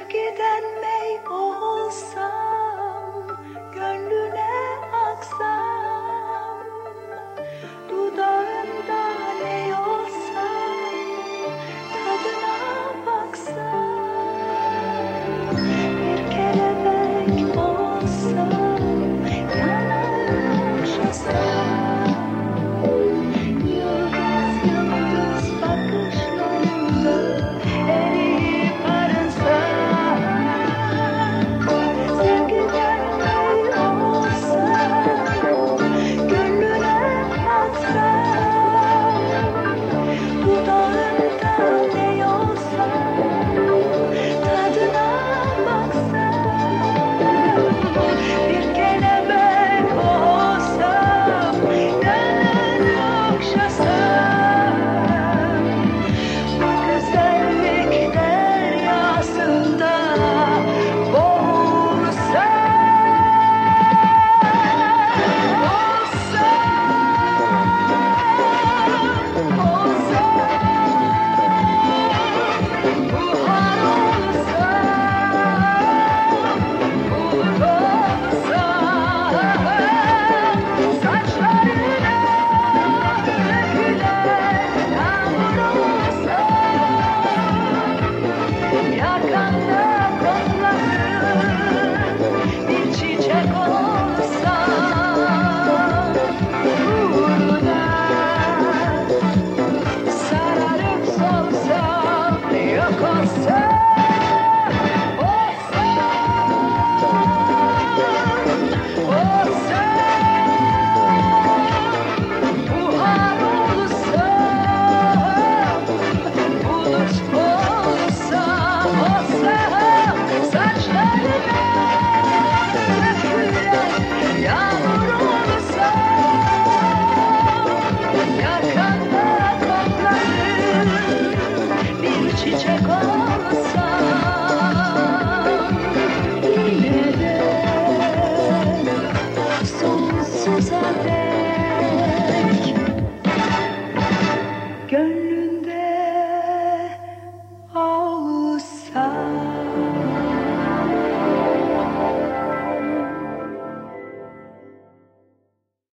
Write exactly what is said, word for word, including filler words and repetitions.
Sevgiden mey olsam, gönlüne aksam, dudağında ne olsam, tadına baksam, bir kelebek olsam, yanar okşasam, yıldız yıldız bakışlarında eriyip arınsam, sevgiden mey olsam, gönlüne aksam, dudağında ne olsam, tadına baksam, bir kelebek olsam, yanar okşasam, bu güzellik deryasında boğulsam, olsam, olsam, buhar olsam, bulut olsam, saçlarına dökülen yağmur olsam, yakanda kokladığın bir çiçek olsam, uğruna sararıp solsam, yok olsam.